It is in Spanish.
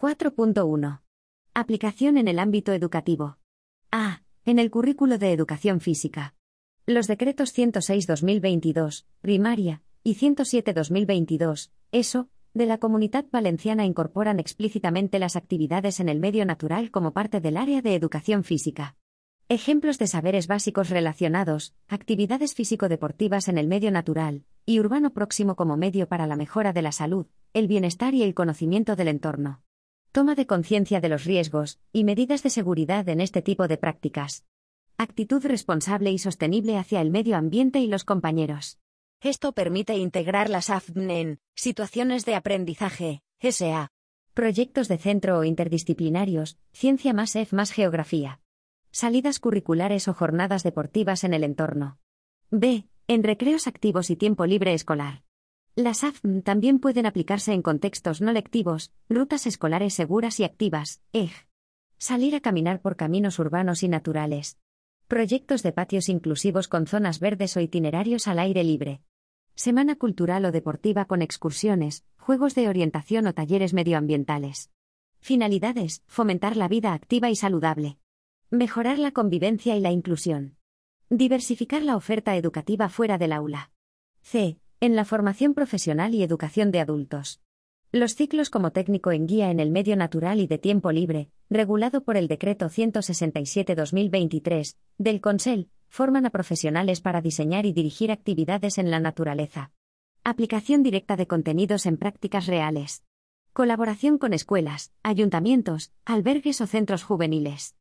4.1. Aplicación en el ámbito educativo. A. En el currículo de educación física. Los decretos 106/2022, primaria, y 107/2022, ESO, de la Comunitat Valenciana incorporan explícitamente las actividades en el medio natural como parte del área de educación física. Ejemplos de saberes básicos relacionados: actividades físico-deportivas en el medio natural y urbano próximo como medio para la mejora de la salud, el bienestar y el conocimiento del entorno. Toma de conciencia de los riesgos y medidas de seguridad en este tipo de prácticas. Actitud responsable y sostenible hacia el medio ambiente y los compañeros. Esto permite integrar las AFN en situaciones de aprendizaje, SA. Proyectos de centro o interdisciplinarios, ciencia más EF más geografía. Salidas curriculares o jornadas deportivas en el entorno. B. En recreos activos y tiempo libre escolar. Las AFN también pueden aplicarse en contextos no lectivos, rutas escolares seguras y activas, EG. Salir a caminar por caminos urbanos y naturales. Proyectos de patios inclusivos con zonas verdes o itinerarios al aire libre. Semana cultural o deportiva con excursiones, juegos de orientación o talleres medioambientales. Finalidades: fomentar la vida activa y saludable. Mejorar la convivencia y la inclusión. Diversificar la oferta educativa fuera del aula. C. En la formación profesional y educación de adultos. Los ciclos como técnico en guía en el medio natural y de tiempo libre, regulado por el Decreto 167/2023, del Consell, forman a profesionales para diseñar y dirigir actividades en la naturaleza. Aplicación directa de contenidos en prácticas reales. Colaboración con escuelas, ayuntamientos, albergues o centros juveniles.